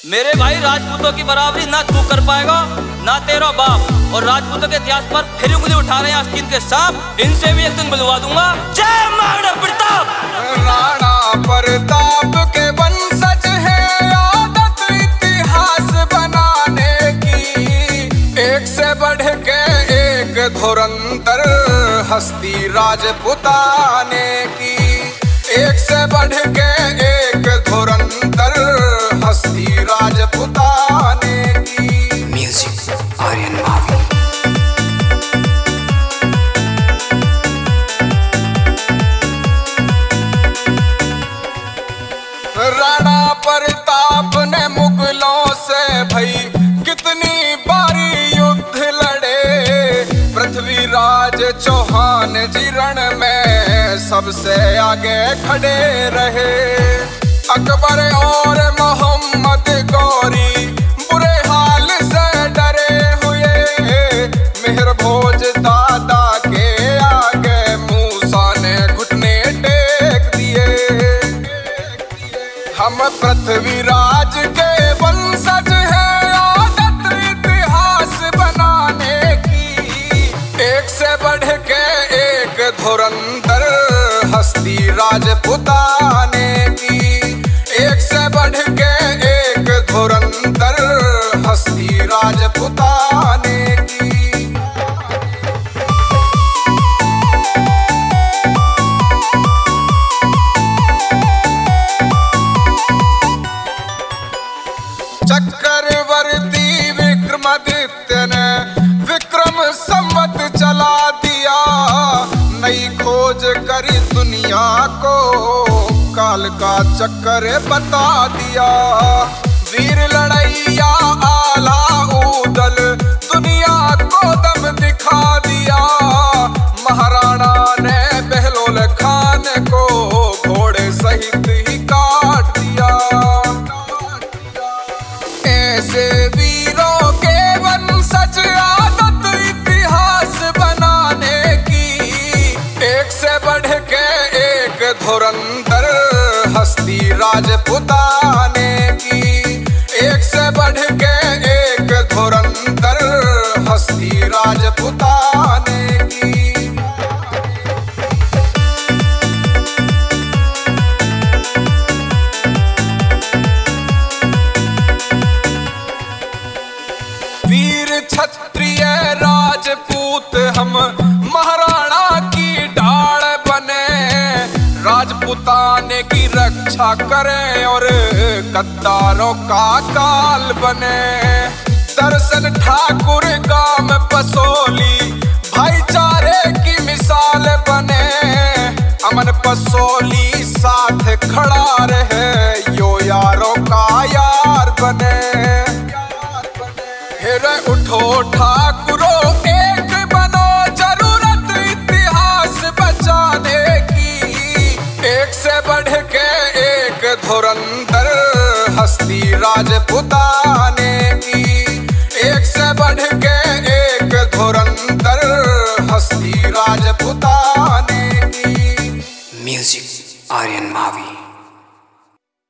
मेरे भाई राजपूतों की बराबरी ना तू कर पाएगा ना तेरा बाप। और राजपूतों के इतिहास पर फिर उंगली उठा रहे हैं आस्तीन के सांप, इनसे भी एक दिन बुलवा दूंगा। जय महाराणा प्रताप। राणा प्रताप के वंशज है, आदत इतिहास बनाने की। एक से बढ़ के एक धुरंधर हस्ती राजपुताने की। एक से बढ़ के एक धुरंधर हस्ती राजपुताने की। म्यूजिक आर्यन मावी। राणा प्रताप ने मुगलों से भई कितनी बारी युद्ध लड़े। पृथ्वीराज चौहान जी रण में सबसे आगे खड़े रहे। अकबर और मोहम्मद गौरी बुरे हाल से डरे हुए। मिहिर भोज दादा के आगे मूसा ने घुटने टेक दिए। हम पृथ्वीराज के वंशज हैं, आदत इतिहास बनाने की। एक से बढ़ के एक धुरंधर हस्ती राजपुताने की। एक से बढ़ के एक धुरंधर हस्ती राजपुताने की। चक्रवर्ती विक्रमादित्य ने विक्रम संवत चला दिया। नई खोज करी दुनिया को, काल का चक्कर बता दिया। वीर लड़ैया आला ऊदल दुनिया को दम दिखा दिया। महाराणा ने बहलोल खान को घोड़े सहित ही काट दिया। ऐसे वीरों के वंशज आदत इतिहास बनाने की। एक से बढ़ के एक धुरंधर हस्ती राजपुताने की। एक से बढ़ के एक धुरंधर हस्ती राजपुताने की। वीर क्षत्रिय राजपूत हम महाराणा की ढाल बने। राजपुताने की रक्षा करें और गद्दारों का काल बने। दर्शन ठाकुर गांव पसोली भाईचारे की मिसाल बने। अमन पसोली साथ खड़ा रहे, यो यारों का यार बने। उठो ठाकुरो एक बनो, जरूरत इतिहास बचाने की। एक से बढ़ के एक धुरंधर